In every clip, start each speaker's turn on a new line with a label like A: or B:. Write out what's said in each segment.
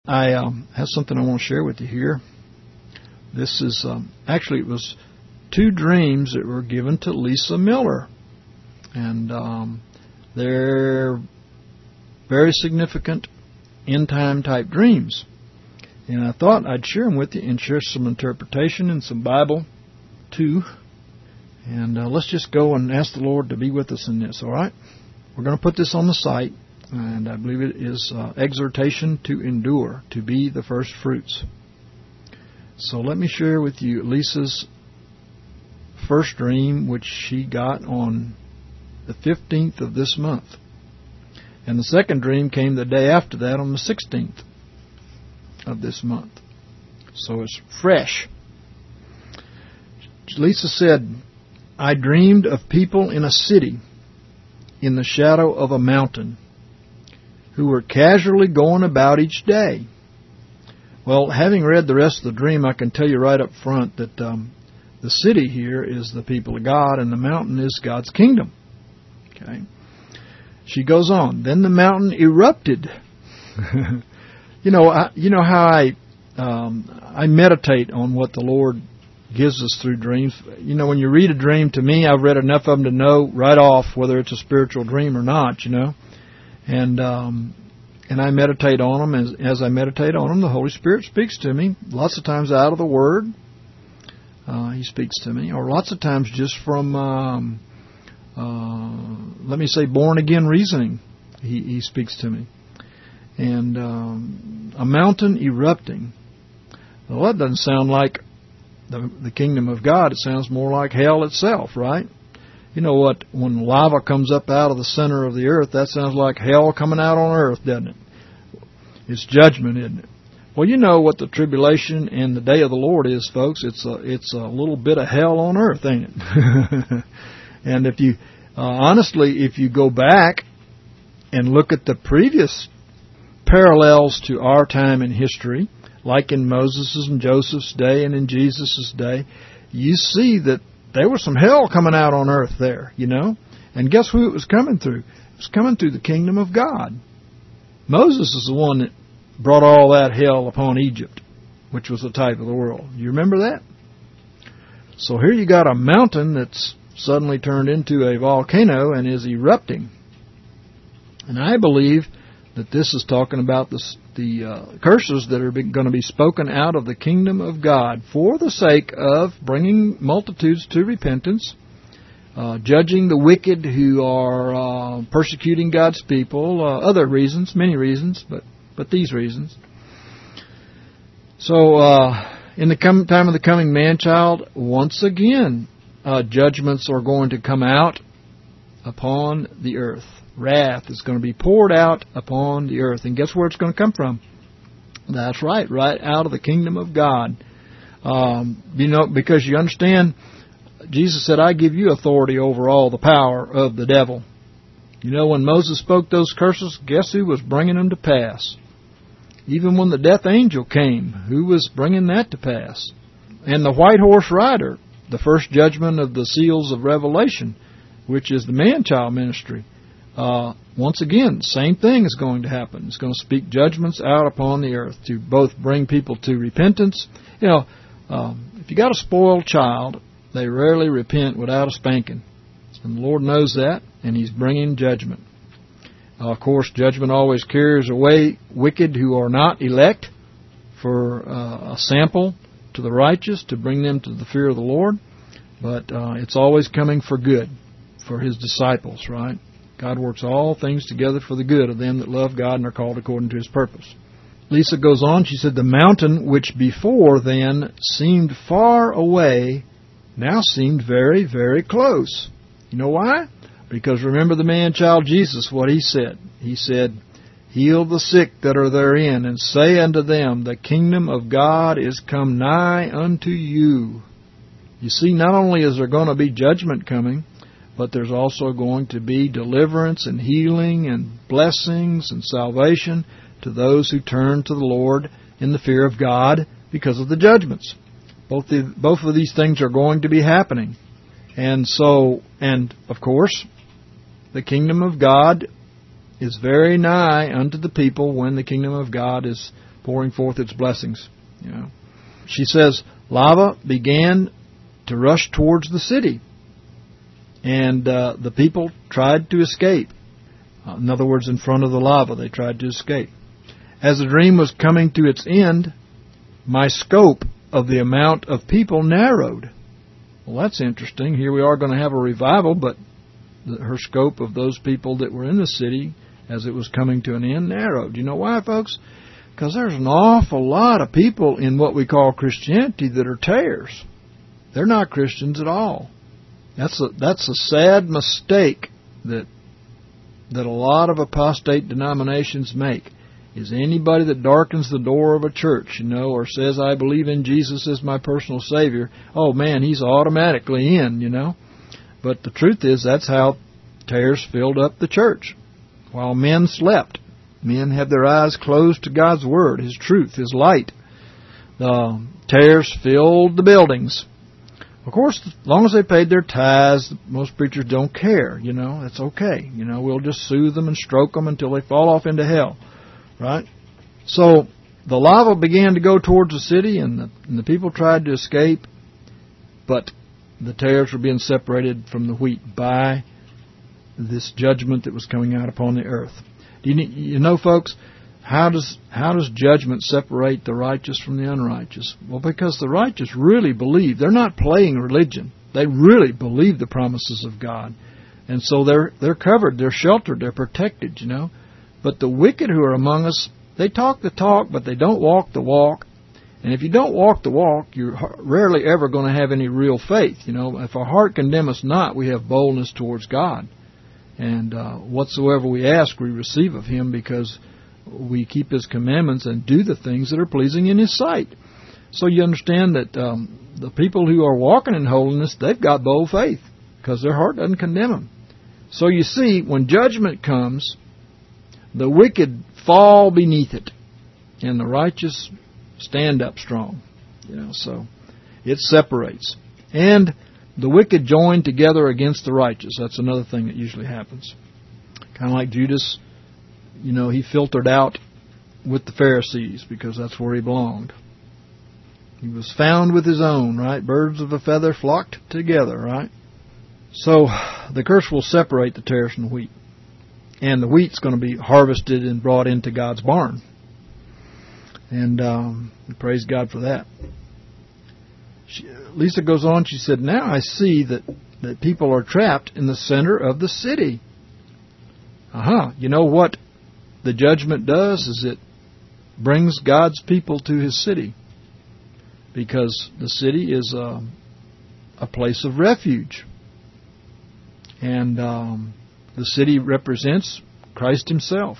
A: I have something I want to share with you here. This is actually it was two dreams that were given to Lisa Miller, and they're very significant end-time type dreams. And I thought I'd share them with you and share some interpretation and some Bible too. And let's just go and ask the Lord to be with us in this. All right, we're going to put this on the site. And I believe it is exhortation to endure, to be the first fruits. So let me share with you Lisa's first dream, which she got on the 15th of this month. And the second dream came the day after that on the 16th of this month. So it's fresh. Lisa said, I dreamed of people in a city in the shadow of a mountain who were casually going about each day. Well, having read the rest of the dream, I can tell you right up front that the city here is the people of God and the mountain is God's kingdom. Okay. She goes on. Then the mountain erupted. You know how I meditate on what the Lord gives us through dreams. You know, when you read a dream, to me, I've read enough of them to know right off whether it's a spiritual dream or not, you know. And I meditate on them. As I meditate on them, the Holy Spirit speaks to me. Lots of times out of the Word, He speaks to me. Or lots of times just from, let me say, born-again reasoning, He speaks to me. And a mountain erupting. Well, that doesn't sound like the kingdom of God. It sounds more like hell itself, right? You know what? When lava comes up out of the center of the earth, that sounds like hell coming out on earth, doesn't it? It's judgment, isn't it? Well, you know what the tribulation and the day of the Lord is, folks. It's a little bit of hell on earth, ain't it? And if you honestly, if you go back and look at the previous parallels to our time in history, like in Moses' and Joseph's day and in Jesus' day, you see that there was some hell coming out on earth there, you know. And guess who it was coming through? It was coming through the kingdom of God. Moses is the one that brought all that hell upon Egypt, which was the type of the world. You remember that? So here you got a mountain that's suddenly turned into a volcano and is erupting. And I believe that this is talking about the curses that are going to be spoken out of the kingdom of God for the sake of bringing multitudes to repentance, judging the wicked who are persecuting God's people, other reasons, many reasons, but these reasons. So in the time of the coming man-child, once again, judgments are going to come out upon the earth. Wrath is going to be poured out upon the earth. And guess where it's going to come from? That's right out of the kingdom of God. You know, because you understand, Jesus said, I give you authority over all the power of the devil. You know, when Moses spoke those curses, guess who was bringing them to pass? Even when the death angel came, who was bringing that to pass? And the white horse rider, the first judgment of the seals of Revelation, which is the man-child ministry. Once again, same thing is going to happen. It's going to speak judgments out upon the earth to both bring people to repentance. You know, if you got a spoiled child, they rarely repent without a spanking. And the Lord knows that, and He's bringing judgment. Of course, judgment always carries away wicked who are not elect for a sample to the righteous to bring them to the fear of the Lord. But it's always coming for good for His disciples, right? God works all things together for the good of them that love God and are called according to His purpose. Lisa goes on, she said, the mountain which before then seemed far away now seemed very, very close. You know why? Because remember the man-child Jesus, what He said. He said, heal the sick that are therein, and say unto them, the kingdom of God is come nigh unto you. You see, not only is there going to be judgment coming, but there's also going to be deliverance and healing and blessings and salvation to those who turn to the Lord in the fear of God because of the judgments. Both of these things are going to be happening. And so, and of course, the kingdom of God is very nigh unto the people when the kingdom of God is pouring forth its blessings. You know. She says, lava began to rush towards the city, and the people tried to escape. In other words, in front of the lava, they tried to escape. As the dream was coming to its end, my scope of the amount of people narrowed. Well, that's interesting. Here we are going to have a revival, but her scope of those people that were in the city as it was coming to an end narrowed. You know why, folks? Because there's an awful lot of people in what we call Christianity that are tares. They're not Christians at all. That's a sad mistake that a lot of apostate denominations make. Is anybody that darkens the door of a church, you know, or says, I believe in Jesus as my personal Savior, oh man, he's automatically in, you know. But the truth is, that's how tares filled up the church. While men slept, men had their eyes closed to God's Word, His truth, His light. The tares filled the buildings. Of course, as long as they paid their tithes, most preachers don't care, you know. That's okay. You know, we'll just soothe them and stroke them until they fall off into hell. Right? So the lava began to go towards the city, and the people tried to escape, but the tares were being separated from the wheat by this judgment that was coming out upon the earth. You know, folks, how does judgment separate the righteous from the unrighteous? Well, because the righteous really believe. They're not playing religion. They really believe the promises of God. And so they're covered, they're sheltered, they're protected, you know. But the wicked who are among us, they talk the talk, but they don't walk the walk. And if you don't walk the walk, you're rarely ever going to have any real faith. You know, if our heart condemn us not, we have boldness towards God. And whatsoever we ask, we receive of Him, because we keep His commandments and do the things that are pleasing in His sight. So you understand that the people who are walking in holiness, they've got bold faith, because their heart doesn't condemn them. So you see, when judgment comes, the wicked fall beneath it, and the righteous stand up strong. You know, so it separates. And the wicked join together against the righteous. That's another thing that usually happens. Kind of like Judas, you know, he filtered out with the Pharisees because that's where he belonged. He was found with his own, right? Birds of a feather flocked together, right? So the curse will separate the tares from the wheat. And the wheat's going to be harvested and brought into God's barn. And praise God for that. Lisa goes on, she said, now I see that people are trapped in the center of the city. You know what the judgment does is it brings God's people to His city. Because the city is a place of refuge. And the city represents Christ Himself.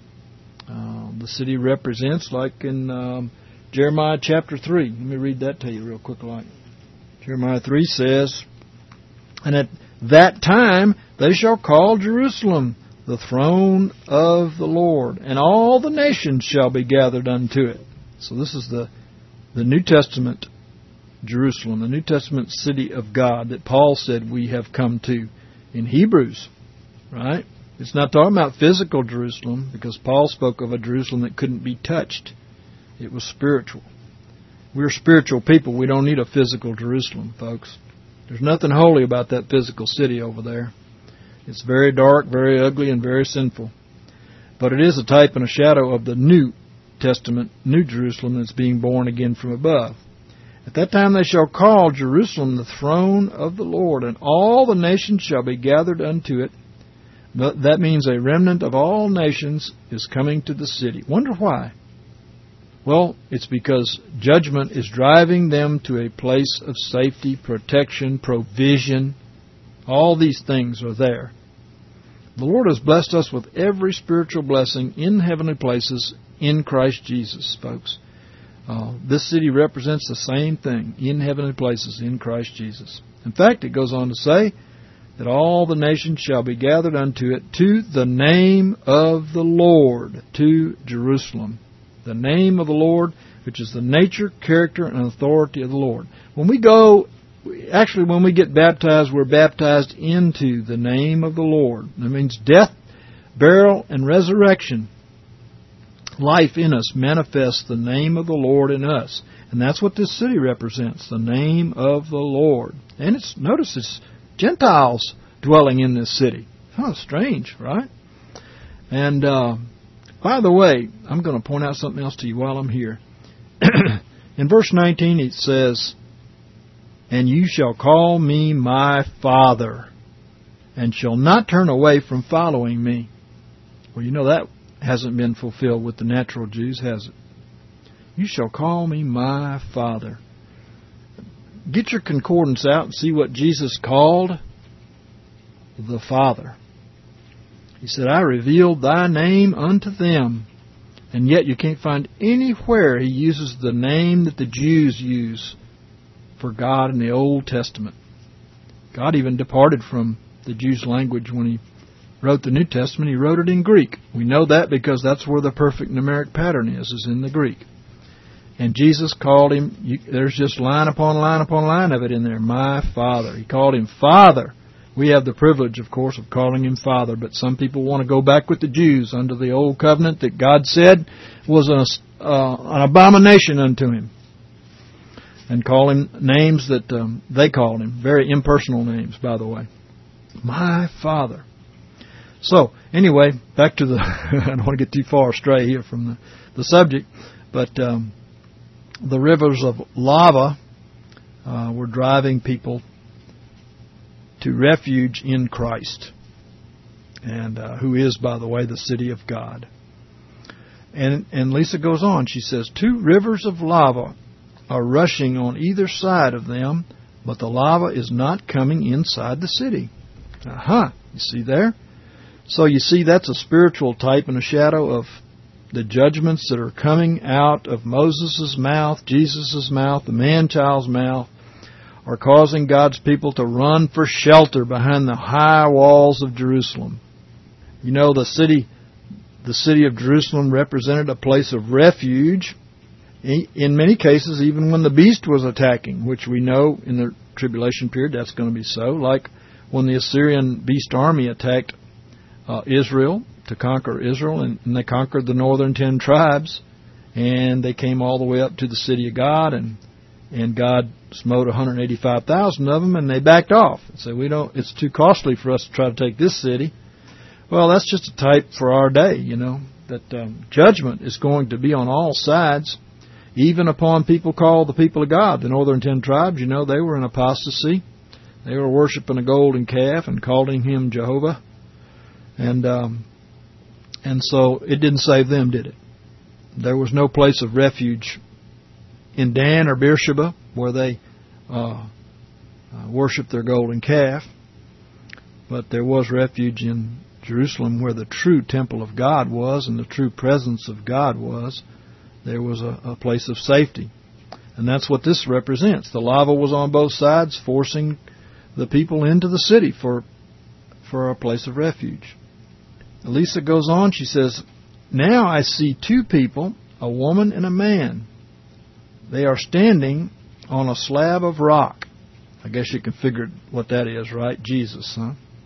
A: The city represents, like in Jeremiah chapter 3. Let me read that to you real quick. Like Jeremiah 3 says, and at that time they shall call Jerusalem the throne of the Lord, and all the nations shall be gathered unto it. So this is the New Testament Jerusalem, the New Testament city of God that Paul said we have come to in Hebrews. Right? It's not talking about physical Jerusalem, because Paul spoke of a Jerusalem that couldn't be touched. It was spiritual. We're spiritual people. We don't need a physical Jerusalem, folks. There's nothing holy about that physical city over there. It's very dark, very ugly, and very sinful. But it is a type and a shadow of the New Testament, New Jerusalem, that's being born again from above. At that time they shall call Jerusalem the throne of the Lord, and all the nations shall be gathered unto it. But that means a remnant of all nations is coming to the city. Wonder why? Well, it's because judgment is driving them to a place of safety, protection, provision. All these things are there. The Lord has blessed us with every spiritual blessing in heavenly places in Christ Jesus, folks. This city represents the same thing, in heavenly places in Christ Jesus. In fact, it goes on to say that all the nations shall be gathered unto it to the name of the Lord, to Jerusalem. The name of the Lord, which is the nature, character, and authority of the Lord. When we get baptized, we're baptized into the name of the Lord. That means death, burial, and resurrection life in us manifests the name of the Lord in us. And that's what this city represents, the name of the Lord. And notice it's Gentiles dwelling in this city. Huh, strange, right? And by the way, I'm going to point out something else to you while I'm here. In verse 19 it says, "And you shall call me my Father, and shall not turn away from following me." Well, you know that hasn't been fulfilled with the natural Jews, has it? You shall call me my Father. Get your concordance out and see what Jesus called the Father. He said, "I revealed thy name unto them." And yet you can't find anywhere he uses the name that the Jews use for God in the Old Testament. God even departed from the Jews' language when he wrote the New Testament. He wrote it in Greek. We know that because that's where the perfect numeric pattern is in the Greek. And Jesus called him, there's just line upon line upon line of it in there, my Father. He called him Father. We have the privilege, of course, of calling him Father, but some people want to go back with the Jews under the old covenant that God said was an abomination unto him, and call him names that they called him, very impersonal names, by the way. My Father. So, anyway, back to I don't want to get too far astray here from the subject, but the rivers of lava were driving people to refuge in Christ, and who is, by the way, the city of God. And Lisa goes on. She says, 2 rivers of lava are rushing on either side of them, but the lava is not coming inside the city. You see there? So you see that's a spiritual type and a shadow of the judgments that are coming out of Moses' mouth, Jesus' mouth, the man-child's mouth, are causing God's people to run for shelter behind the high walls of Jerusalem. You know, the city of Jerusalem represented a place of refuge, in many cases, even when the beast was attacking, which we know in the tribulation period that's going to be so, like when the Assyrian beast army attacked Israel to conquer Israel, and they conquered the northern 10 tribes, and they came all the way up to the city of God, and God smote 185,000 of them, and they backed off and said, it's too costly for us to try to take this city. Well, that's just a type for our day, that judgment is going to be on all sides, even upon people called the people of God. The northern 10 tribes, they were in apostasy. They were worshiping a golden calf and calling him Jehovah. And so it didn't save them, did it? There was no place of refuge in Dan or Beersheba, where they worshiped their golden calf. But there was refuge in Jerusalem, where the true temple of God was and the true presence of God was. There was a place of safety. And that's what this represents. The lava was on both sides, forcing the people into the city for a place of refuge. Lisa goes on, she says, "Now I see 2 people, a woman and a man. They are standing on a slab of rock." I guess you can figure what that is, right? Jesus,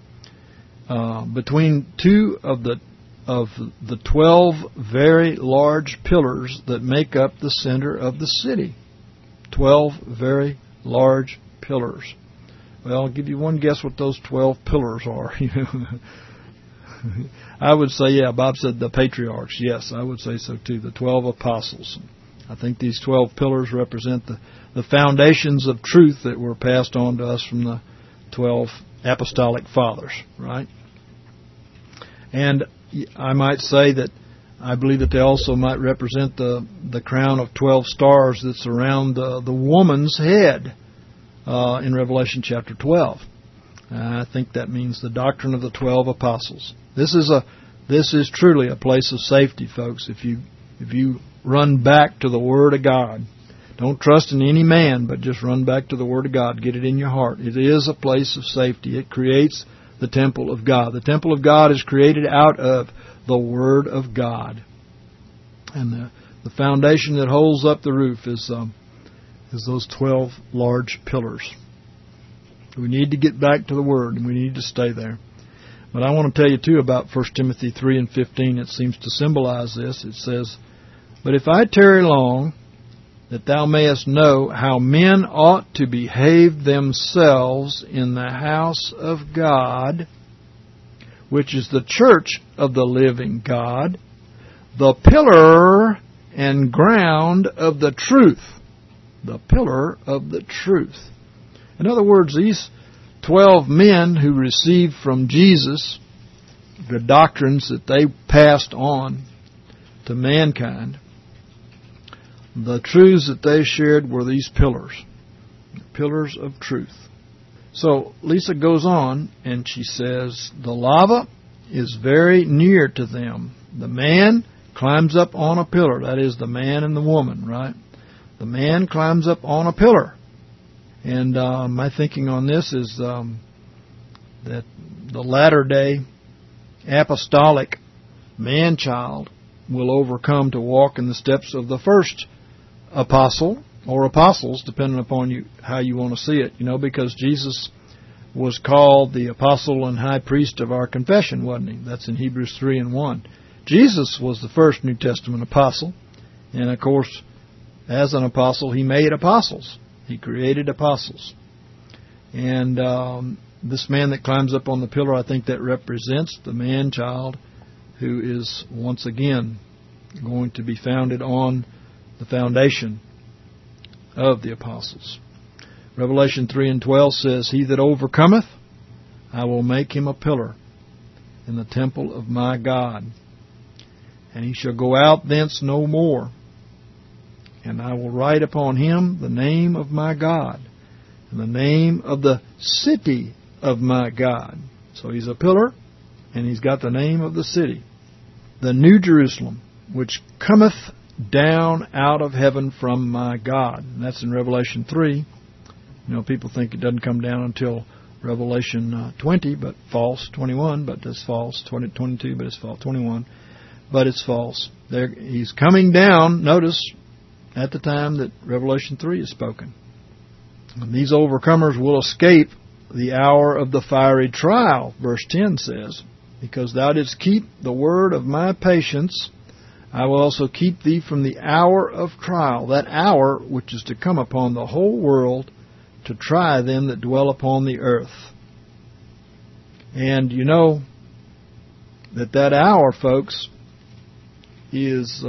A: huh? Between 2 of the 12 very large pillars that make up the center of the city. 12 very large pillars. Well, I'll give you one guess what those 12 pillars are. I would say, Bob said the patriarchs. Yes, I would say so too. The 12 apostles. I think these 12 pillars represent the foundations of truth that were passed on to us from the 12 apostolic fathers, right? And I might say that I believe that they also might represent the crown of 12 stars that's around the woman's head in Revelation chapter 12. I think that means the doctrine of the 12 apostles. This is truly a place of safety, folks. If you run back to the Word of God, don't trust in any man, but just run back to the Word of God. Get it in your heart. It is a place of safety. It creates the temple of God. The temple of God is created out of the Word of God, and the foundation that holds up the roof is those 12 large pillars. We need to get back to the Word, and we need to stay there. But I want to tell you, too, about 1 Timothy 3 and 15. It seems to symbolize this. It says, "But if I tarry long, that thou mayest know how men ought to behave themselves in the house of God, which is the church of the living God, the pillar and ground of the truth." The pillar of the truth. In other words, these 12 men who received from Jesus the doctrines that they passed on to mankind, the truths that they shared were these pillars, the pillars of truth. So Lisa goes on and she says, the lava is very near to them. The man climbs up on a pillar. That is the man and the woman, right? The man climbs up on a pillar. And my thinking on this is that the latter-day apostolic man-child will overcome to walk in the steps of the first apostle or apostles, depending upon how you want to see it, because Jesus was called the apostle and high priest of our confession, wasn't he? That's in Hebrews 3 and 1. Jesus was the first New Testament apostle, and of course, as an apostle, he made apostles. He created apostles. And this man that climbs up on the pillar, I think that represents the man-child who is once again going to be founded on the foundation of the apostles. Revelation 3 and 12 says, "He that overcometh, I will make him a pillar in the temple of my God, and he shall go out thence no more. And I will write upon him the name of my God, and the name of the city of my God." So he's a pillar, and he's got the name of the city. "The New Jerusalem, which cometh down out of heaven from my God." And that's in Revelation 3. People think it doesn't come down until Revelation 20, but false. 21, but that's false. 22, but it's false. 21, but it's false. There, he's coming down, notice, at the time that Revelation 3 is spoken. And these overcomers will escape the hour of the fiery trial, verse 10 says, "Because thou didst keep the word of my patience, I will also keep thee from the hour of trial," that hour which is to come upon the whole world to try them that dwell upon the earth. And you know that hour, folks, is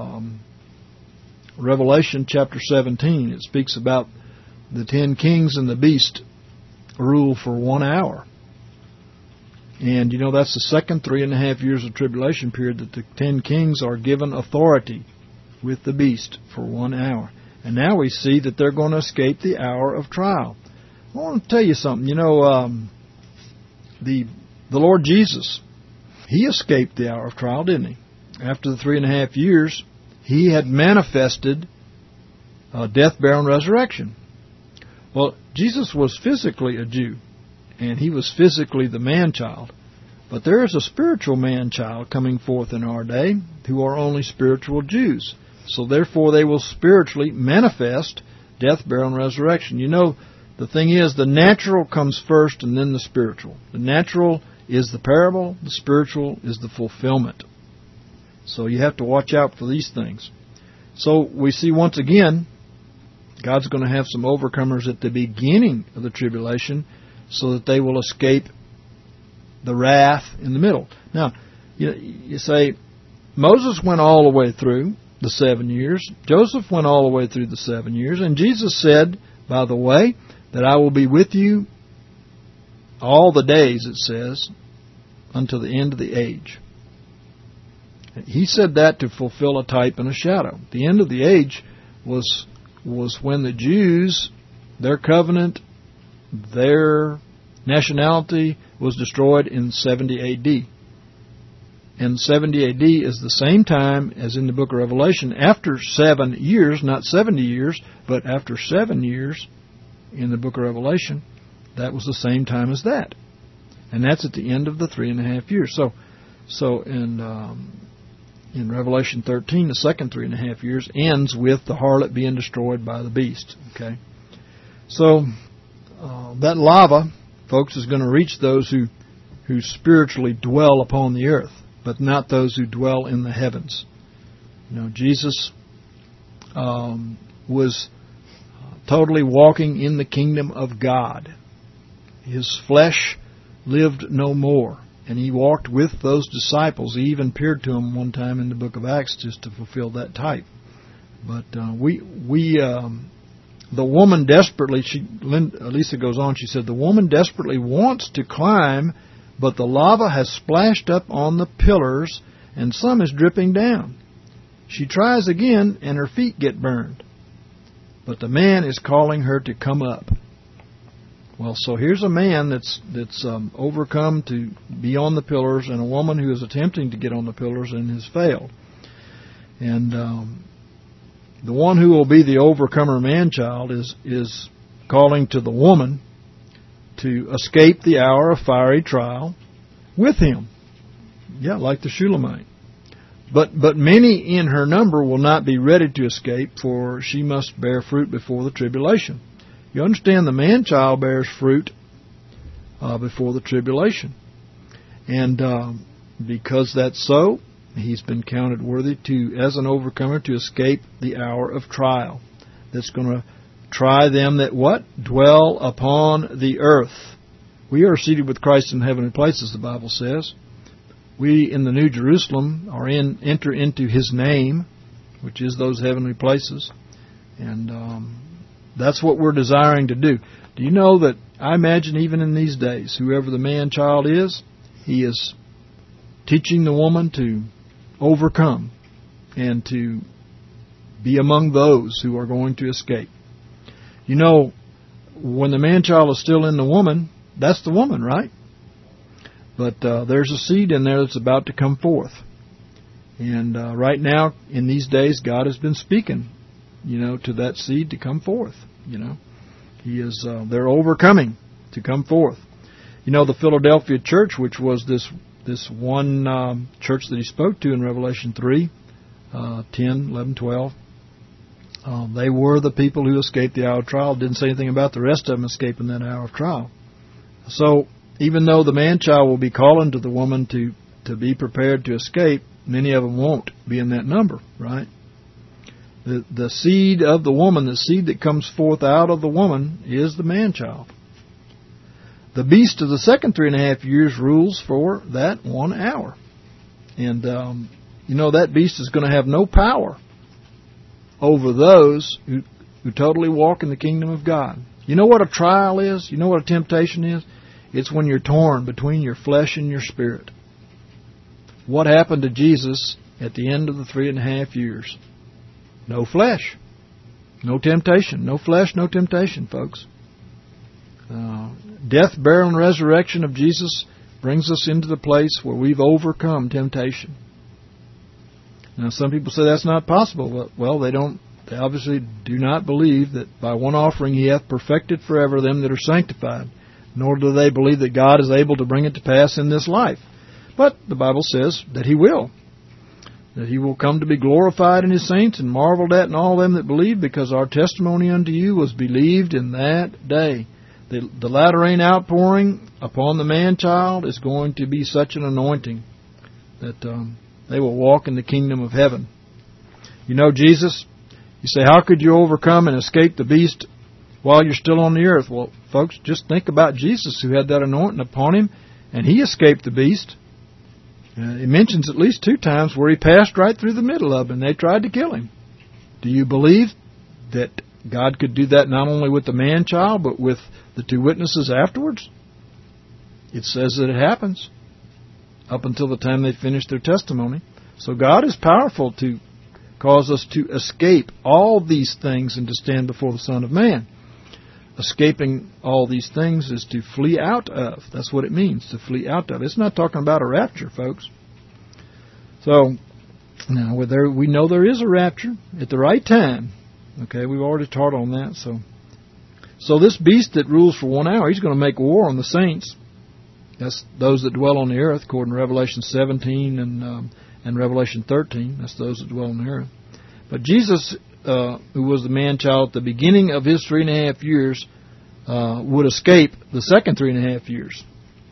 A: Revelation chapter 17. It speaks about the 10 kings and the beast rule for 1 hour. And that's the second 3.5 years of tribulation period that the 10 kings are given authority with the beast for 1 hour. And now we see that they're going to escape the hour of trial. I want to tell you something. The Lord Jesus, He escaped the hour of trial, didn't He? After the 3.5 years, He had manifested death, burial, and resurrection. Well, Jesus was physically a Jew, and He was physically the man-child. But there is a spiritual man-child coming forth in our day who are only spiritual Jews. So therefore they will spiritually manifest death, burial, and resurrection. The thing is, the natural comes first and then the spiritual. The natural is the parable, the spiritual is the fulfillment. So you have to watch out for these things. So we see once again, God's going to have some overcomers at the beginning of the tribulation so that they will escape the wrath in the middle. Now, you say, Moses went all the way through the 7 years. Joseph went all the way through the 7 years. And Jesus said, by the way, that I will be with you all the days, it says, until the end of the age. He said that to fulfill a type and a shadow. The end of the age was when the Jews, their covenant, their nationality was destroyed in 70 A.D. And 70 A.D. is the same time as in the book of Revelation. After 7 years, not 70 years, but after 7 years in the book of Revelation, that was the same time as that. And that's at the end of the 3.5 years. So in Revelation 13, the second 3.5 years ends with the harlot being destroyed by the beast. Okay, so that lava, folks, is going to reach those who who spiritually dwell upon the earth, but not those who dwell in the heavens. Jesus was totally walking in the kingdom of God. His flesh lived no more, and He walked with those disciples. He even appeared to them one time in the book of Acts just to fulfill that type. But the woman desperately, Lisa goes on, she said, the woman desperately wants to climb, but the lava has splashed up on the pillars and some is dripping down. She tries again and her feet get burned. But the man is calling her to come up. Well, so here's a man that's overcome to be on the pillars, and a woman who is attempting to get on the pillars and has failed. And the one who will be the overcomer man-child is calling to the woman to escape the hour of fiery trial with him. Yeah, like the Shulamite. But many in her number will not be ready to escape, for she must bear fruit before the tribulation. You understand, the man-child bears fruit before the tribulation. And because that's so, he's been counted worthy as an overcomer to escape the hour of trial. That's going to try them that what? Dwell upon the earth. We are seated with Christ in heavenly places, the Bible says. We in the New Jerusalem enter into His name, which is those heavenly places. And that's what we're desiring to do. Do you know that I imagine even in these days, whoever the man-child is, he is teaching the woman to overcome and to be among those who are going to escape. You know, when the man-child is still in the woman, that's the woman, right? But there's a seed in there that's about to come forth. And right now, in these days, God has been speaking, to that seed to come forth. He is. They're overcoming to come forth. The Philadelphia church, which was this one church that He spoke to in Revelation 3, 10, 11, 12. They were the people who escaped the hour of trial. Didn't say anything about the rest of them escaping that hour of trial. So even though the man-child will be calling to the woman to be prepared to escape, many of them won't be in that number, right? The seed of the woman, the seed that comes forth out of the woman, is the man-child. The beast of the second 3.5 years rules for that 1 hour. And, that beast is going to have no power over those who totally walk in the kingdom of God. You know what a trial is? You know what a temptation is? It's when you're torn between your flesh and your spirit. What happened to Jesus at the end of the 3.5 years? No flesh. No temptation. No flesh, no temptation, folks. Death, burial, and resurrection of Jesus brings us into the place where we've overcome temptation. Now, some people say that's not possible. Well, they obviously do not believe that by one offering He hath perfected forever them that are sanctified, nor do they believe that God is able to bring it to pass in this life. But the Bible says that He will. That He will come to be glorified in His saints and marveled at in all them that believe, because our testimony unto you was believed in that day. The latter rain outpouring upon the man-child is going to be such an anointing that they will walk in the kingdom of heaven. Jesus, you say, how could you overcome and escape the beast while you're still on the earth? Well, folks, just think about Jesus, who had that anointing upon Him, and He escaped the beast. It mentions at least 2 times where He passed right through the middle of them, and they tried to kill Him. Do you believe that God could do that not only with the man-child, but with the 2 witnesses afterwards? It says that it happens up until the time they finish their testimony. So God is powerful to cause us to escape all these things and to stand before the Son of Man. Escaping all these things is to flee out of. That's what it means, to flee out of. It's not talking about a rapture, folks. So, now we know there is a rapture at the right time. Okay, we've already taught on that. So this beast that rules for 1 hour, he's going to make war on the saints. That's those that dwell on the earth, according to Revelation 17 and Revelation 13. That's those that dwell on the earth. But Jesus, who was the man-child at the beginning of His 3.5 years, would escape the second 3.5 years.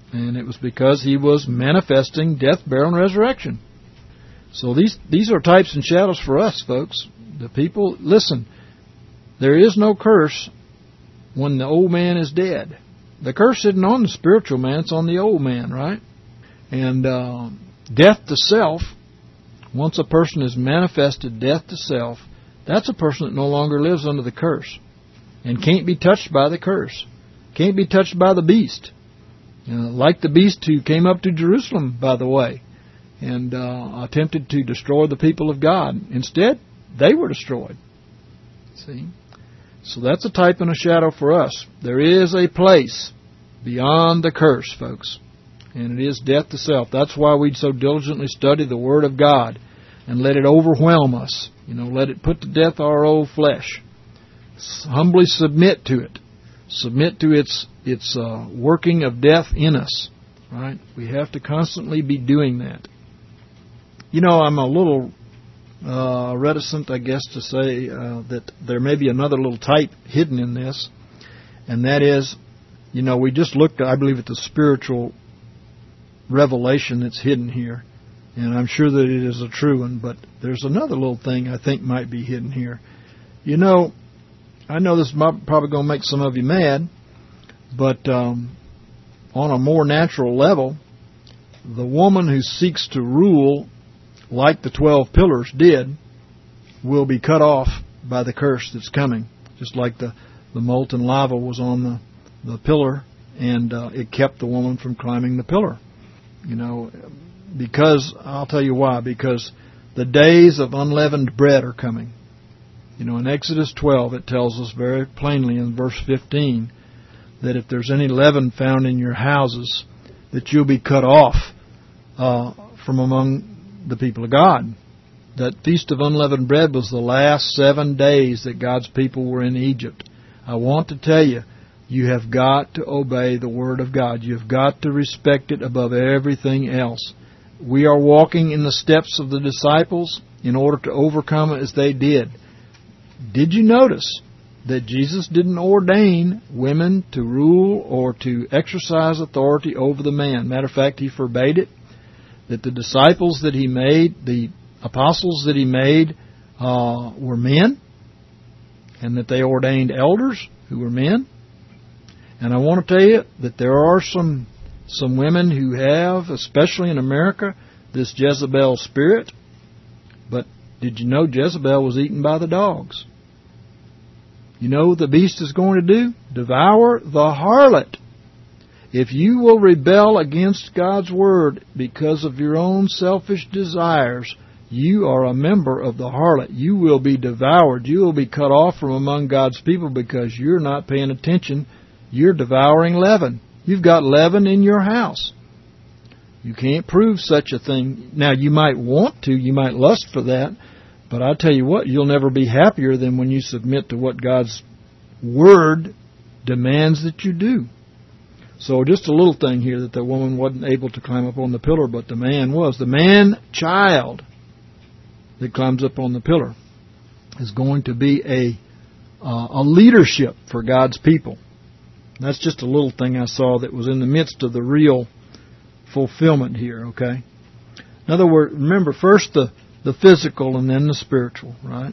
A: And it was because he was manifesting death, burial, and resurrection. So these are types and shadows for us, folks. The people, listen, there is no curse when the old man is dead. The curse isn't on the spiritual man, it's on the old man, right? And death to self, once a person has manifested death to self, that's a person that no longer lives under the curse and can't be touched by the curse, can't be touched by the beast. Like the beast who came up to Jerusalem, by the way, and attempted to destroy the people of God. Instead, they were destroyed. See? So that's a type and a shadow for us. There is a place beyond the curse, folks, and it is death to self. That's why we so diligently study the Word of God and let it overwhelm us. Let it put to death our old flesh. Humbly submit to it. Submit to its working of death in us. Right? We have to constantly be doing that. I'm a little reticent, I guess, to say that there may be another little type hidden in this, and that is, we just looked, I believe, at the spiritual revelation that's hidden here, and I'm sure that it is a true one, but there's another little thing I think might be hidden here. I know this is probably going to make some of you mad, but on a more natural level, the woman who seeks to rule like the 12 pillars did will be cut off by the curse that's coming, just like the molten lava was on the pillar, and it kept the woman from climbing the pillar. Because, I'll tell you why, because the days of unleavened bread are coming. In Exodus 12, it tells us very plainly in verse 15 that if there's any leaven found in your houses, that you'll be cut off from among the people of God. That Feast of Unleavened Bread was the last 7 days that God's people were in Egypt. I want to tell you, you have got to obey the Word of God. You've got to respect it above everything else. We are walking in the steps of the disciples in order to overcome it as they did. Did you notice that Jesus didn't ordain women to rule or to exercise authority over the man? Matter of fact, He forbade it. That the disciples that He made, the apostles that He made, were men, and that they ordained elders who were men. And I want to tell you that there are some women who have, especially in America, this Jezebel spirit. But did you know Jezebel was eaten by the dogs? You know what the beast is going to do? Devour the harlot. If you will rebel against God's Word because of your own selfish desires, you are a member of the harlot. You will be devoured. You will be cut off from among God's people because you're not paying attention. You're devouring leaven. You've got leaven in your house. You can't prove such a thing. Now, you might want to. You might lust for that. But I'll tell you what, you'll never be happier than when you submit to what God's Word demands that you do. So just a little thing here, that the woman wasn't able to climb up on the pillar, but the man was. The man-child that climbs up on the pillar is going to be a leadership for God's people. That's just a little thing I saw that was in the midst of the real fulfillment here, okay? In other words, remember, first the physical and then the spiritual, right?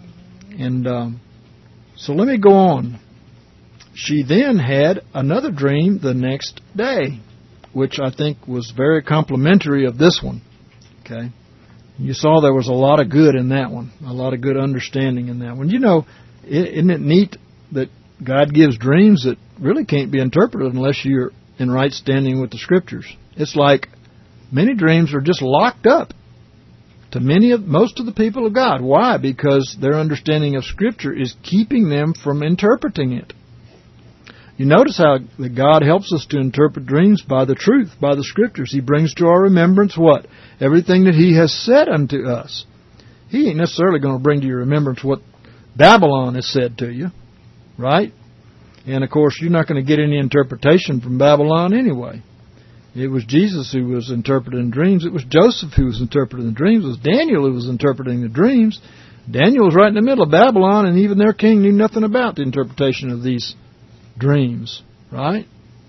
A: And so let me go on. She then had another dream the next day, which I think was very complimentary of this one, okay? You saw there was a lot of good in that one, a lot of good understanding in that one. Isn't it neat that God gives dreams that really can't be interpreted unless you're in right standing with the Scriptures? It's like many dreams are just locked up to most of the people of God. Why? Because their understanding of Scripture is keeping them from interpreting it. You notice how that God helps us to interpret dreams by the truth, by the Scriptures. He brings to our remembrance what? Everything that He has said unto us. He ain't necessarily going to bring to your remembrance what Babylon has said to you, right? And, of course, you're not going to get any interpretation from Babylon anyway. It was Jesus who was interpreting dreams. It was Joseph who was interpreting the dreams. It was Daniel who was interpreting the dreams. Daniel was right in the middle of Babylon, and even their king knew nothing about the interpretation of these dreams, right?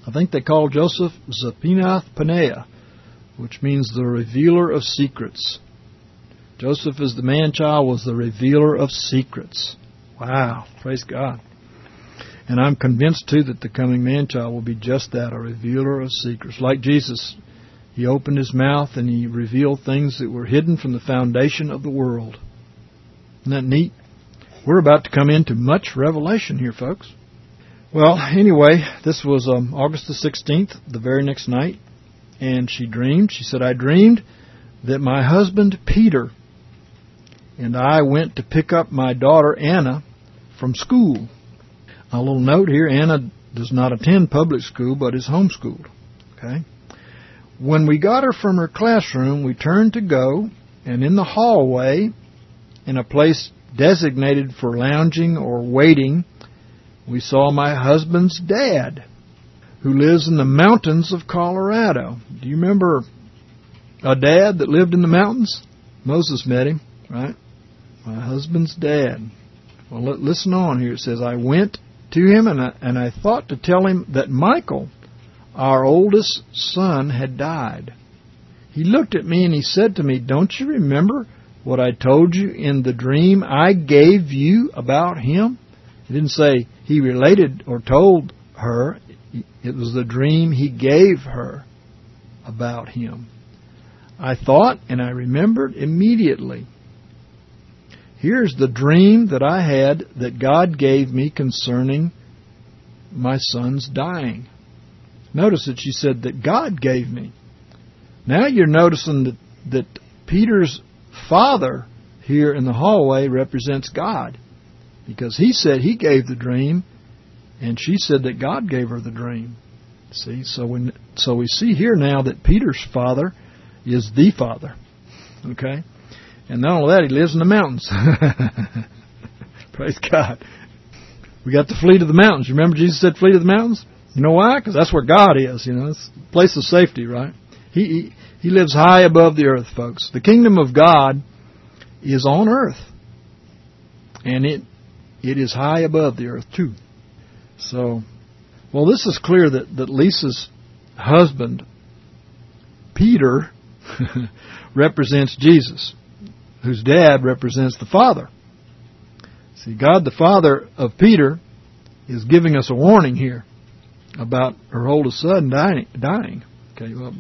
A: I think they call Joseph Zaphenath Paneah, which means the revealer of secrets. Joseph as the man-child was the revealer of secrets. Wow, praise God. And I'm convinced, too, that the coming man-child will be just that, a revealer of secrets. Like Jesus, He opened His mouth and He revealed things that were hidden from the foundation of the world. Isn't that neat? We're about to come into much revelation here, folks. Well, anyway, this was August the 16th, the very next night, and she dreamed. She said, I dreamed that my husband, Peter, and I went to pick up my daughter, Anna, from school. A little note here, Anna does not attend public school, but is homeschooled. Okay. When we got her from her classroom, we turned to go, and in the hallway, in a place designated for lounging or waiting, we saw my husband's dad, who lives in the mountains of Colorado. Do you remember a dad that lived in the mountains? Moses met him, right? My husband's dad. Well, listen on here. It says, I went to him and I thought to tell him that Michael, our oldest son, had died. He looked at me and he said to me, don't you remember what I told you in the dream I gave you about him? He didn't say he related or told her. It was the dream he gave her about him. I thought and I remembered immediately. Here's the dream that I had that God gave me concerning my son's dying. Notice that she said that God gave me. Now you're noticing that Peter's father here in the hallway represents God, because he said he gave the dream, and she said that God gave her the dream. See, so we see here now that Peter's father is the Father. Okay? And not only that, he lives in the mountains. Praise God. We got to flee to the mountains. You remember Jesus said flee to the mountains? You know why? Because that's where God is. You know, it's a place of safety, right? He lives high above the earth, folks. The kingdom of God is on earth. And it is high above the earth, too. So, well, this is clear that Lisa's husband, Peter, represents Jesus, whose dad represents the Father. See, God the Father of Peter is giving us a warning here about her oldest son dying. Okay, well,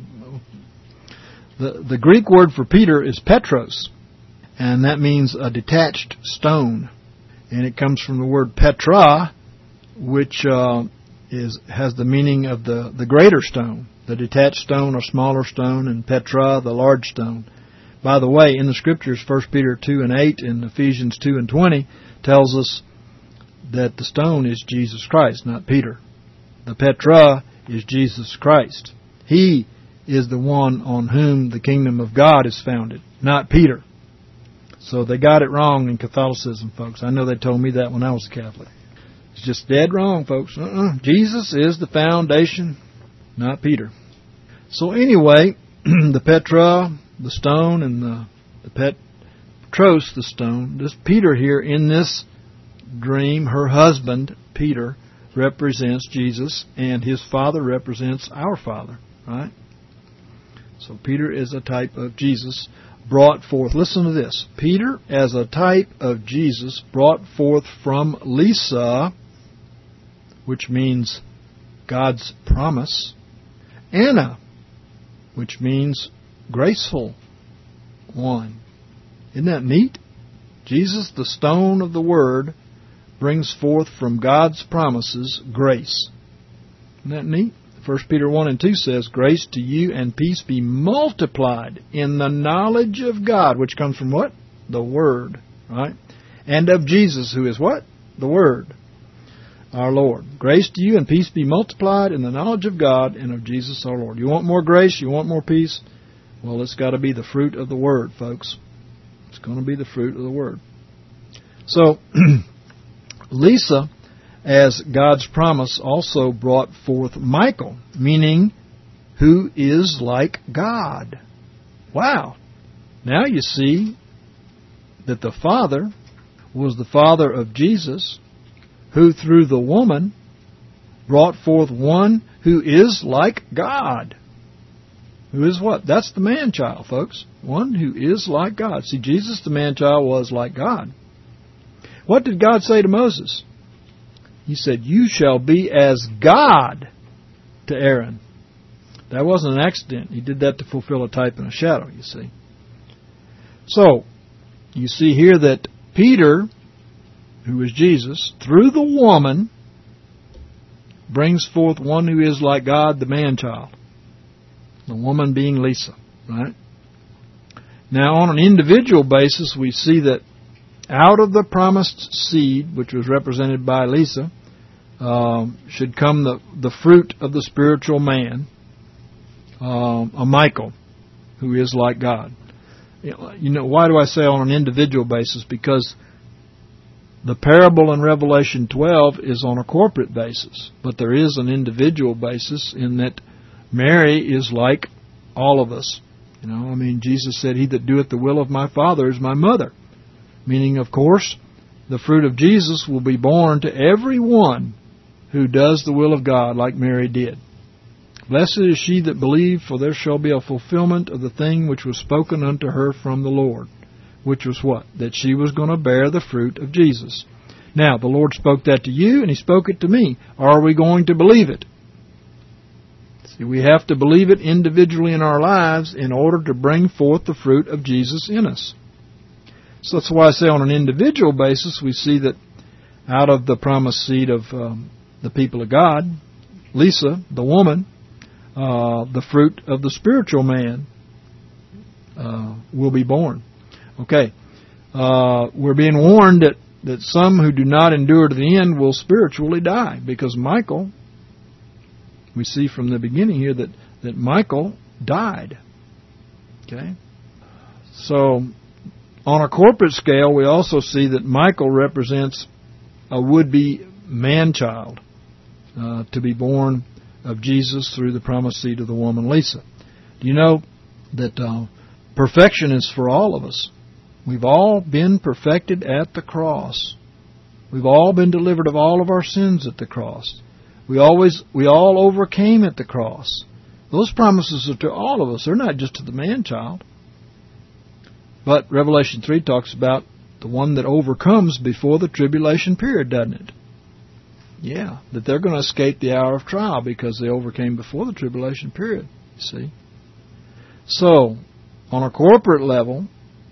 A: the Greek word for Peter is Petros, and that means a detached stone. And it comes from the word Petra, which has the meaning of the greater stone, the detached stone or smaller stone, and Petra, the large stone. By the way, in the Scriptures, 1 Peter 2:8 and Ephesians 2:20 tells us that the stone is Jesus Christ, not Peter. The Petra is Jesus Christ. He is the one on whom the kingdom of God is founded, not Peter. So they got it wrong in Catholicism, folks. I know they told me that when I was a Catholic. It's just dead wrong, folks. Jesus is the foundation, not Peter. So anyway, the Petra, the stone, and the Petros, the stone. This Peter here in this dream, her husband, Peter, represents Jesus, and his father represents our Father, right? So Peter is a type of Jesus brought forth. Listen to this. Peter, as a type of Jesus, brought forth from Lisa, which means God's promise, Anna, which means graceful one. Isn't that neat? Jesus, the stone of the Word, brings forth from God's promises grace. Isn't that neat? 1 Peter 1:2 says, grace to you and peace be multiplied in the knowledge of God, which comes from what? The Word, right? And of Jesus, who is what? The Word, our Lord. Grace to you and peace be multiplied in the knowledge of God and of Jesus our Lord. You want more grace? You want more peace? Well, it's got to be the fruit of the Word, folks. It's going to be the fruit of the Word. So, Lisa, as God's promise, also brought forth Michael, meaning who is like God. Wow. Now you see that the Father was the Father of Jesus, who through the woman brought forth one who is like God. Who is what? That's the man-child, folks. One who is like God. See, Jesus, the man-child, was like God. What did God say to Moses? He said, you shall be as God to Aaron. That wasn't an accident. He did that to fulfill a type and a shadow, you see. So, you see here that Peter, who is Jesus, through the woman, brings forth one who is like God, the man-child. The woman being Lisa, right? Now, on an individual basis, we see that out of the promised seed, which was represented by Lisa, should come the fruit of the spiritual man, a Michael, who is like God. You know, why do I say on an individual basis? Because the parable in Revelation 12 is on a corporate basis, but there is an individual basis in that Mary is like all of us. You know, I mean, Jesus said, he that doeth the will of my Father is my mother. Meaning, of course, the fruit of Jesus will be born to every one who does the will of God like Mary did. Blessed is she that believed, for there shall be a fulfillment of the thing which was spoken unto her from the Lord. Which was what? That she was going to bear the fruit of Jesus. Now, the Lord spoke that to you, and He spoke it to me. Are we going to believe it? See, we have to believe it individually in our lives in order to bring forth the fruit of Jesus in us. So that's why I say on an individual basis, we see that out of the promised seed of the people of God, Lisa, the woman, the fruit of the spiritual man will be born. Okay. We're being warned that some who do not endure to the end will spiritually die, because Michael, we see from the beginning here that Michael died. Okay. So, on a corporate scale, we also see that Michael represents a would-be man-child to be born of Jesus through the promised seed of the woman Lisa. Do you know that perfection is for all of us? We've all been perfected at the cross. We've all been delivered of all of our sins at the cross. We all overcame at the cross. Those promises are to all of us. They're not just to the man-child. But Revelation 3 talks about the one that overcomes before the tribulation period, doesn't it? Yeah, that they're going to escape the hour of trial because they overcame before the tribulation period, you see. So, on a corporate level,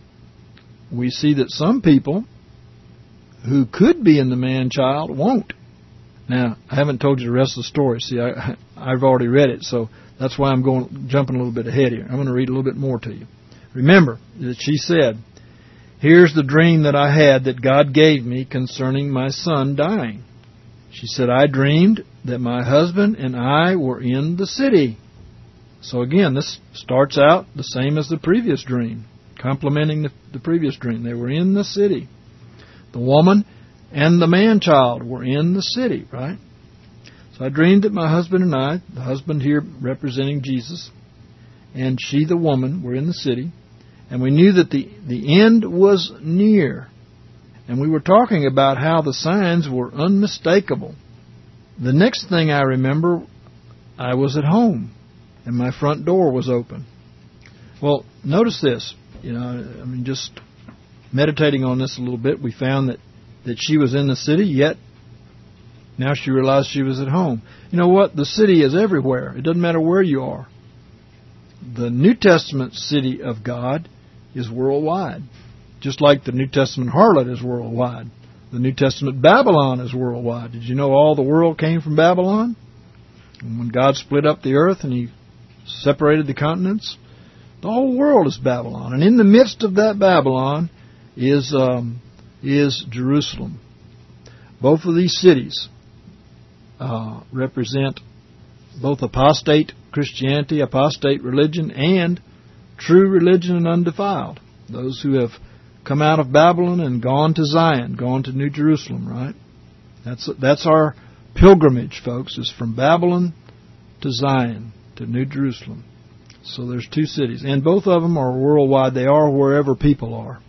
A: we see that some people who could be in the man-child won't. Now, I haven't told you the rest of the story. See, I've already read it, so that's why I'm jumping a little bit ahead here. I'm going to read a little bit more to you. Remember that she said, here's the dream that I had that God gave me concerning my son dying. She said, I dreamed that my husband and I were in the city. So again, this starts out the same as the previous dream, complementing the previous dream. They were in the city. The woman and the man-child were in the city, right? So I dreamed that my husband and I, the husband here representing Jesus, and she, the woman, were in the city. And we knew that the end was near. And we were talking about how the signs were unmistakable. The next thing I remember, I was at home, and my front door was open. Well, notice this. You know, I mean, just meditating on this a little bit, we found that she was in the city, yet now she realized she was at home. You know what? The city is everywhere. It doesn't matter where you are. The New Testament city of God is worldwide. Just like the New Testament harlot is worldwide. The New Testament Babylon is worldwide. Did you know all the world came from Babylon? And when God split up the earth and He separated the continents, the whole world is Babylon. And in the midst of that Babylon is Jerusalem. Both of these cities represent both apostate Christianity, apostate religion, and true religion and undefiled. Those who have come out of Babylon and gone to Zion, gone to New Jerusalem, right? That's our pilgrimage, folks, is from Babylon to Zion, to New Jerusalem. So there's two cities, and both of them are worldwide. They are wherever people are.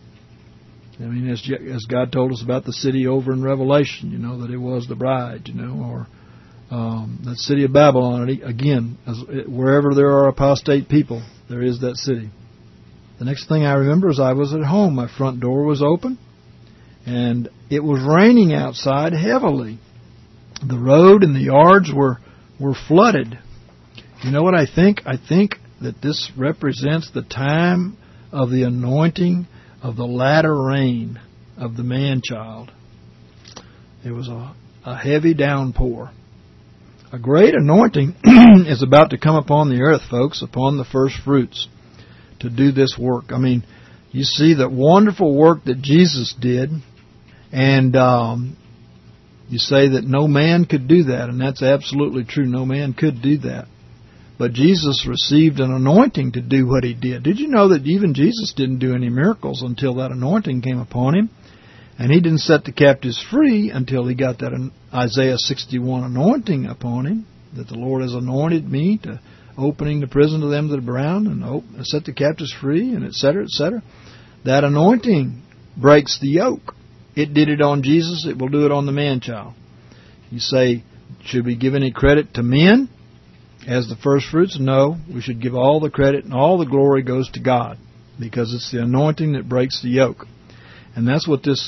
A: I mean, as God told us about the city over in Revelation, you know, that it was the bride, you know, or That city of Babylon, again, wherever there are apostate people, there is that city. The next thing I remember is I was at home. My front door was open, and it was raining outside heavily. The road and the yards were flooded. You know what I think? I think that this represents the time of the anointing of the latter rain of the man-child. It was a heavy downpour. A great anointing is about to come upon the earth, folks, upon the first fruits to do this work. I mean, you see the wonderful work that Jesus did, and you say that no man could do that, and that's absolutely true. No man could do that. But Jesus received an anointing to do what He did. Did you know that even Jesus didn't do any miracles until that anointing came upon Him? And He didn't set the captives free until He got that Isaiah 61 anointing upon Him, that the Lord has anointed me to opening the prison to them that are bound and set the captives free, and etc., etc. That anointing breaks the yoke. It did it on Jesus. It will do it on the man-child. You say, should we give any credit to men as the first fruits? No. We should give all the credit, and all the glory goes to God, because it's the anointing that breaks the yoke. And that's what this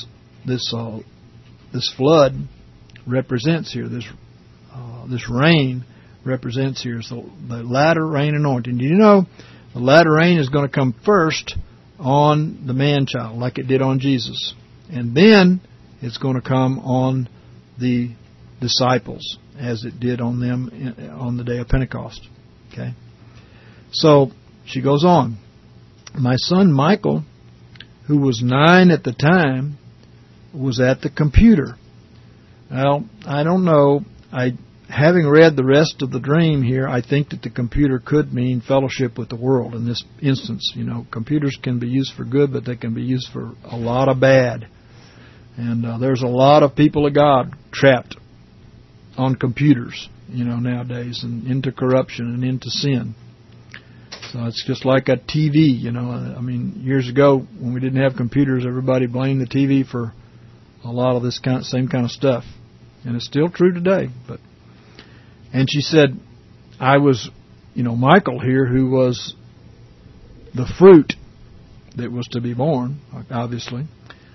A: flood represents here. This rain represents here. So the latter rain anointing. Do you know the latter rain is going to come first on the man-child, like it did on Jesus, and then it's going to come on the disciples, as it did on them on the day of Pentecost. Okay. So she goes on. My son Michael, who was 9 at the time, was at the computer. Well, I don't know. Having read the rest of the dream here, I think that the computer could mean fellowship with the world in this instance. You know, computers can be used for good, but they can be used for a lot of bad. And there's a lot of people of God trapped on computers, you know, nowadays, and into corruption and into sin. So it's just like a TV, you know. I mean, years ago when we didn't have computers, everybody blamed the TV for a lot of this same kind of stuff. And it's still true today. And she said, I was, you know, Michael here, who was the fruit that was to be born, obviously.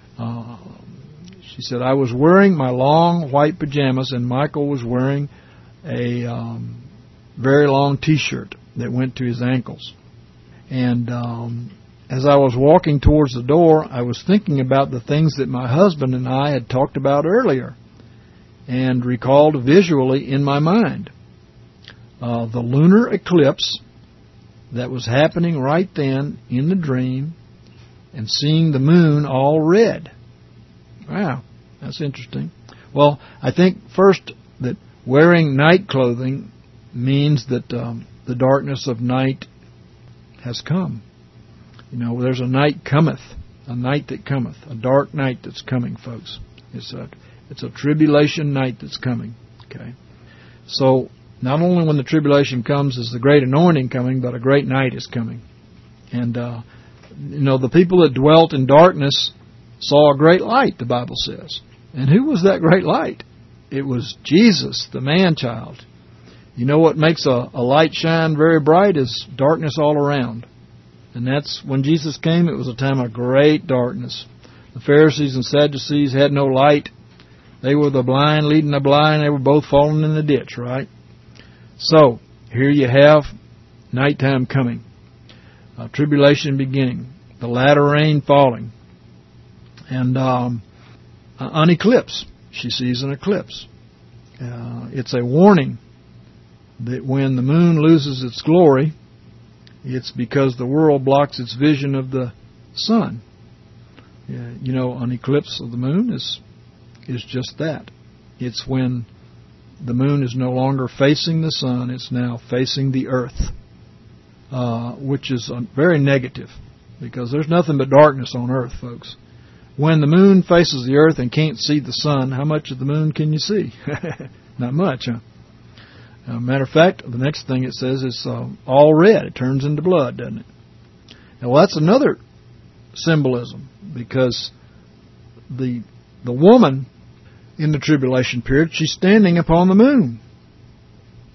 A: She said, I was wearing my long white pajamas, and Michael was wearing a very long T-shirt that went to his ankles. And as I was walking towards the door, I was thinking about the things that my husband and I had talked about earlier, and recalled visually in my mind the lunar eclipse that was happening right then in the dream, and seeing the moon all red. Wow, that's interesting. Well, I think first that wearing night clothing means that the darkness of night has come. You know, there's a night cometh, a night that cometh, a dark night that's coming, folks. It's a tribulation night that's coming. Okay, so not only when the tribulation comes is the great anointing coming, but a great night is coming. And you know, the people that dwelt in darkness saw a great light, the Bible says. And who was that great light? It was Jesus, the man-child. You know what makes a light shine very bright is darkness all around. And that's when Jesus came, it was a time of great darkness. The Pharisees and Sadducees had no light. They were the blind leading the blind. They were both falling in the ditch, right? So, here you have nighttime coming. Tribulation beginning. The latter rain falling. And an eclipse. She sees an eclipse. It's a warning that when the moon loses its glory, it's because the world blocks its vision of the sun. You know, an eclipse of the moon is just that. It's when the moon is no longer facing the sun, it's now facing the earth, which is very negative, because there's nothing but darkness on earth, folks. When the moon faces the earth and can't see the sun, how much of the moon can you see? Not much, huh? Matter of fact, the next thing it says is all red. It turns into blood, doesn't it? Now, well, that's another symbolism, because the woman in the tribulation period, she's standing upon the moon.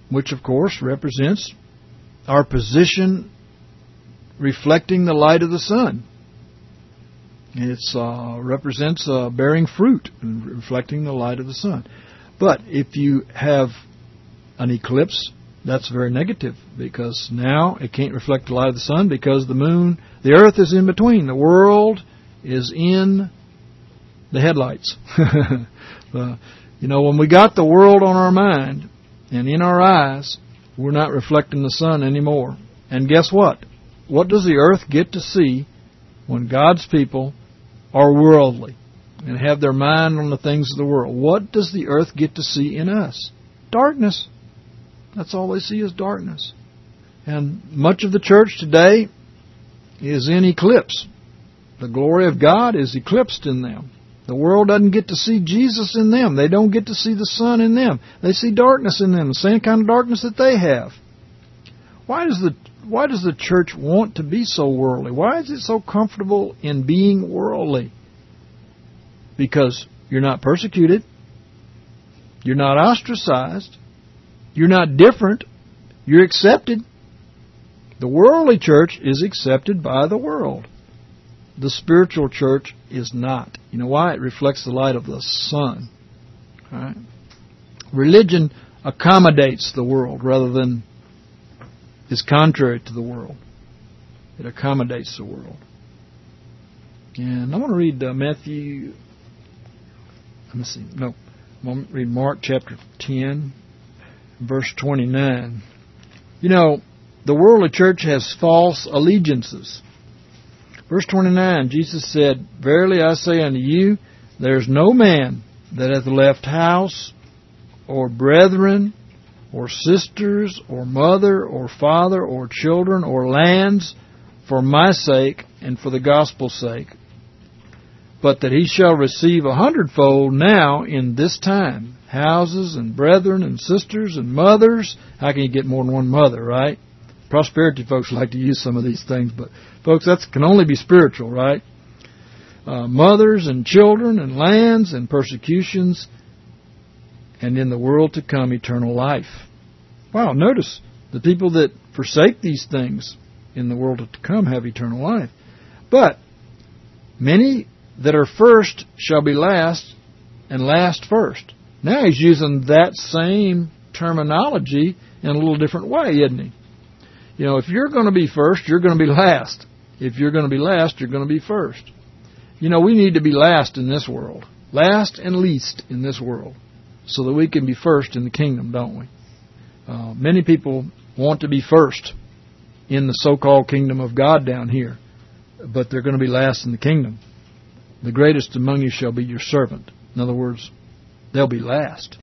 A: which of course represents our position reflecting the light of the sun. It represents bearing fruit and reflecting the light of the sun. But if you have an eclipse, that's very negative, because now it can't reflect the light of the sun because the earth is in between. The world is in the headlights. When we got the world on our mind and in our eyes, we're not reflecting the sun anymore. And guess what? What does the earth get to see when God's people are worldly and have their mind on the things of the world? What does the earth get to see in us? Darkness. That's all they see is darkness. And much of the church today is in eclipse. The glory of God is eclipsed in them. The world doesn't get to see Jesus in them. They don't get to see the sun in them. They see darkness in them, the same kind of darkness that they have. Why does the church want to be so worldly? Why is it so comfortable in being worldly? Because you're not persecuted. You're not ostracized. You're not different. You're accepted. The worldly church is accepted by the world. The spiritual church is not. You know why? It reflects the light of the sun. All right? Religion accommodates the world rather than is contrary to the world. It accommodates the world. And I want to read Matthew. I'm going to read Mark chapter 10, verse 29. The worldly church has false allegiances. Verse 29, Jesus said, "Verily I say unto you, there is no man that hath left house, or brethren, or sisters, or mother, or father, or children, or lands, for my sake and for the gospel's sake, but that he shall receive 100-fold now in this time, houses and brethren and sisters and mothers." How can you get more than one mother, right? Prosperity folks like to use some of these things, but folks, that can only be spiritual, right? Mothers and children and lands and persecutions, and in the world to come eternal life. Wow, notice the people that forsake these things in the world to come have eternal life. But many that are first shall be last, and last first. Now he's using that same terminology in a little different way, isn't he? If you're going to be first, you're going to be last. If you're going to be last, you're going to be first. We need to be last in this world. Last and least in this world. So that we can be first in the kingdom, don't we? Many people want to be first in the so-called kingdom of God down here. But they're going to be last in the kingdom. The greatest among you shall be your servant. In other words, they'll be last.